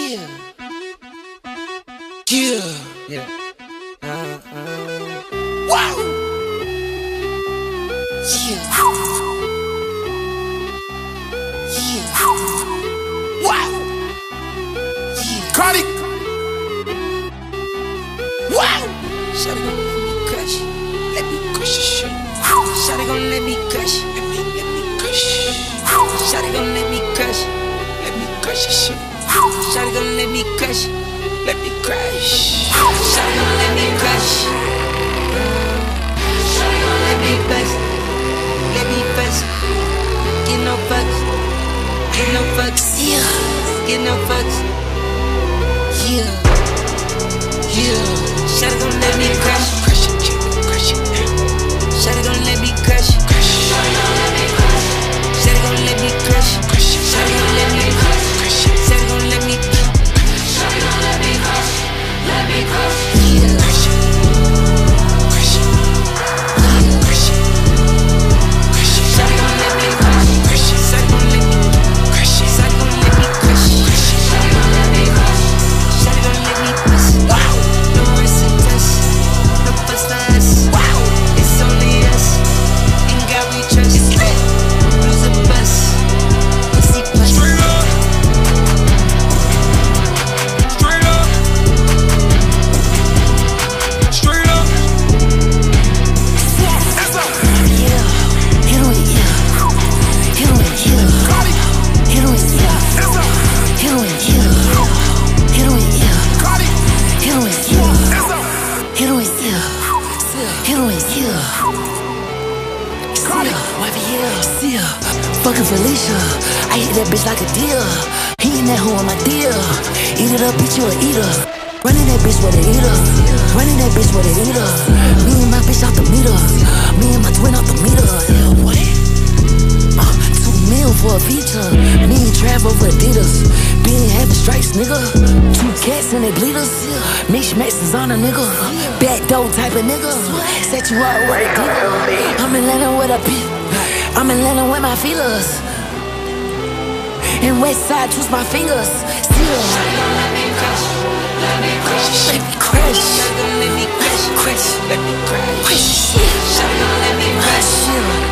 Yeah. Yeah. Yeah. Wow. Yeah. Yeah. Wow. Yeah. Cardi. Wow. Shawty gon' let me crush. Let me crush your shit. Shawty gon' let me crush. Let me crush. Shawty gon' let me crush. Let me crush your shit. Shawty gon' let me crush. Let me crush. Shawty gon' let me crush. Shawty gon' let me bust. Let me bust. Get no fucks. Get no fucks. Yeah. Get no fucks. Yeah. Yeah. Shawty gon' let me crush. Crush it, crush it. Shawty gon' let me crush. Shawty gon' let me crush. Shawty gon' let me crush. Shawty gon' let me crush. Shawty gon' let me crush. Shawty gon' let me crush. Let me crush. Yeah. Crush it. Crush it. Yeah. Crush it. Crush it. Shawty gon' let me crush. Crush it. Shawty gon' let me crush. Shawty gon' let me crush. Shawty gon' let me crush. Shawty gon' let me crush. Wow. No rest and test. No fuss for us. Wow. It's only us. In God we trust. It's lit. Lose a bus. Pussy plus. Straight up. Straight up. Straight up. That's up. Yeah, hit him with yeah. Hit him with yeah. Cardi. Hit him with yeah. That's up. Hit him with yeah. Hit him with yeah. Cardi. Hit him with yeah. That's up. Hit him with yeah. Hit him with yeah. Cardi. Wifey yeah. See ya. Fucking Felicia. I hit that bitch like a deer. He ain't that hoe on my deal. Eat it up, bitch, you a eater. Running that bitch with a eater. Running that bitch with a eater. Me and my bitch out the meter. Me and my twin out the meter. Yeah, what? 2 mil for a feature. Me and Trav over Adidas. Being having stripes, nigga. 2 cats and they bleeders. Mix is on a nigga. Back door type of nigga. Set you up with a digger. I'm in Atlanta with a bitch. I'm in Atlanta with my feelers. And West Side twist my fingers. Still. Shawty gon' let me crush. Let me crush. Let me crush. Shawty gon' let me crush. Crush. Let me crush. Shit. Shawty gon' let me crush. Shit.